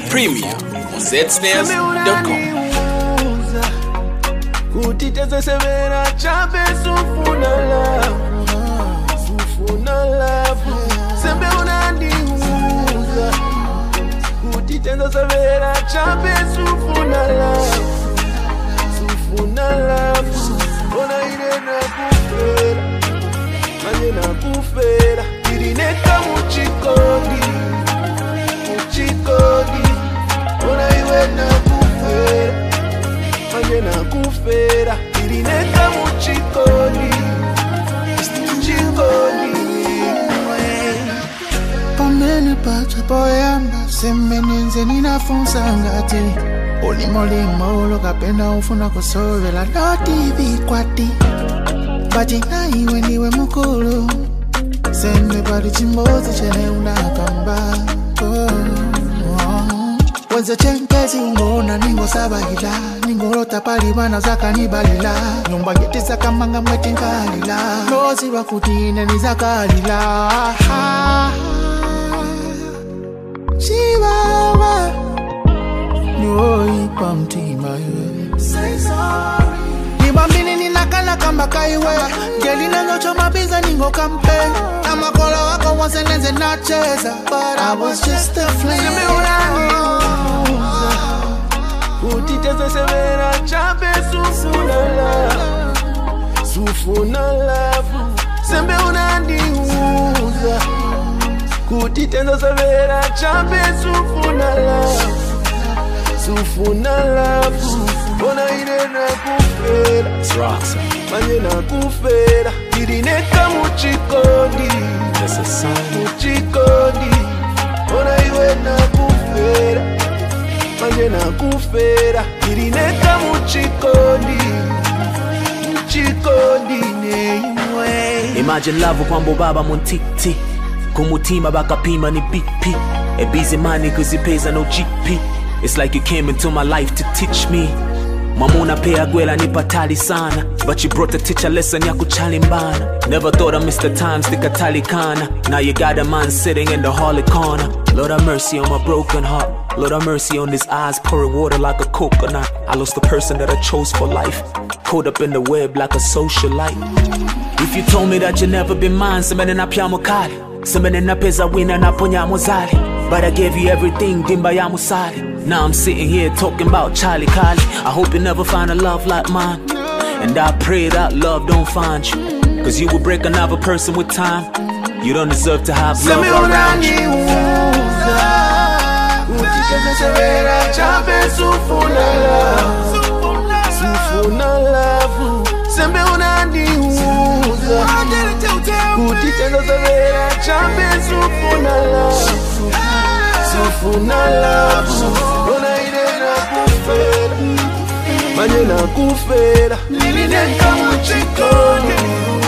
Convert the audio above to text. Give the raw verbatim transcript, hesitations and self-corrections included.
Premium on z snares dot com. Kuti teze severa chape sufuna love, sufuna love. Sembe unaniuza. Kuti teze severa chape sufuna love, sufuna love. Ona ire na kufera, manye na kufera. Irineka muchikodi, muchikodi. Ona iwe na kufera, manye na kufera. Irineka muchikodi, muchikodi. Pamene pacha poyamba semenenze ninafunsa ngati olimolimo lokapena ufuna kusovela noti vikwati bati na iwe niwe mukulu sembe pali chimbozi chene unakamba oh, oh. Wenze chenkezi ungona ningo sabahila ningo rota pali bana zaka nibalila nyumba ngeti zaka manga mweti nkalila lozi wakutine nizakalila ha. Chihuahua, no ipa mtima ywe. Say sorry. Nibambini ninakala kamba kaiwe. Geli nangocho mabiza ningo kampe. Na makolo wako wasenenze nacheza. But I was just a flame. Seme unaniuza. Utiteze severa chape sufuna love, sufuna love. Seme unaniuza. Kuti tendo severa chape sufuna love, sufuna love. Ona ire na kufera, manye na kufera. Irineka muchikodi, muchikodi. Ona iwe na kufera, manye na kufera. Irineka muchikodi, muchikodi neimwe. Imagine love kwambo baba montiti Kumutima bakapima ni B P. A busy money cause it pays a no G P. It's like you came into my life to teach me. Mamuna pea gwela ni patali sana. But you brought a teacher lesson ya kuchalimbana. Never thought I missed the times the katalikana. Now you got a man sitting in the hallway corner. Lord have mercy on my broken heart. Lord have mercy on his eyes pouring water like a coconut. I lost the person that I chose for life. Caught up in the web like a socialite. If you told me that you never been mine, semene na pia mukali, semene na pesa wina na ponya mozali. But I gave you everything, dimba ya musali. Now I'm sitting here talking about Charlie Kali. I hope you never find a love like mine. And I pray that love don't find you, cause you will break another person with time. You don't deserve to have love around you. Utiteze severa chape sufuna love, sufuna love. Sembe unaniuza. Utiteze severa chape sufuna love, sufuna love. Ona ire na kufera, manye na kufera. Irineka muchikodi,